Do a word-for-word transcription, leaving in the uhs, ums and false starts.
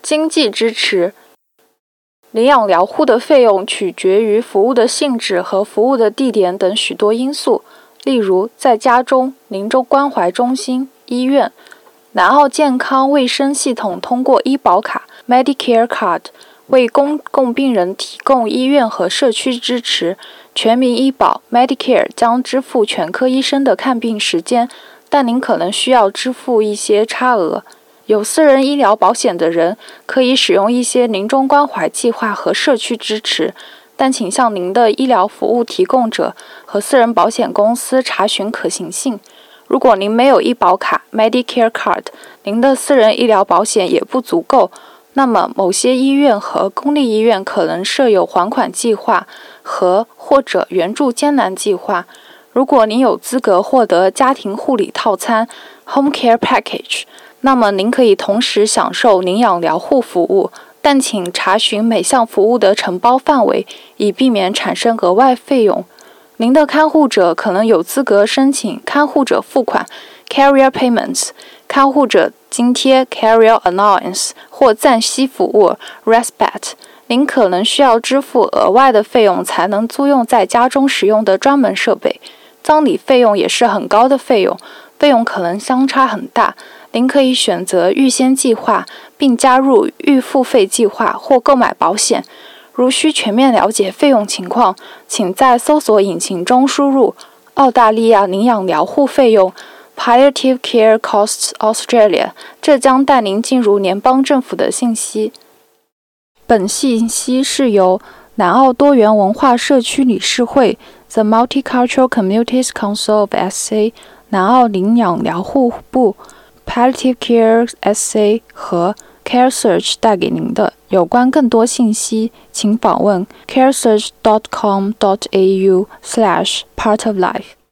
经济支持。领养疗护的费用取决于服务的性质和服务的地点等许多因素，例如在家中、临终关怀中心、医院。南澳健康卫生系统通过医保卡 Medicare Card 为公共病人提供医院和社区支持。全民医保 Medicare 将支付全科医生的看病时间，但您可能需要支付一些差额。有私人医疗保险的人可以使用一些临终关怀计划和社区支持，但请向您的医疗服务提供者和私人保险公司查询可行性。如果您没有医保卡 Medicare Card， 您的私人医疗保险也不足够，那么某些医院和公立医院可能设有还款计划和或者援助艰难计划。如果您有资格获得家庭护理套餐 Home Care Package， 那么您可以同时享受领养疗护服务，但请查询每项服务的承包范围，以避免产生额外费用。您的看护者可能有资格申请看护者付款 Carrier Payments、 看护者津贴 Carrier Allowance 或暂息服务 Respite。 您可能需要支付额外的费用才能租用在家中使用的专门设备。葬礼费用也是很高的费用，费用可能相差很大。您可以选择预先计划，并加入预付费计划或购买保险。如需全面了解费用情况，请在搜索引擎中输入澳大利亚领养疗护费用 Palliative Care Costs Australia， 这将带您进入联邦政府的信息。本信息是由南澳多元文化社区理事会 The Multicultural Communities Council of S A、 南澳领养疗护部 Palliative Care S A 和 CareSearch 带给您的。有关更多信息，请访问 caresearch dot com dot a u slash part of life。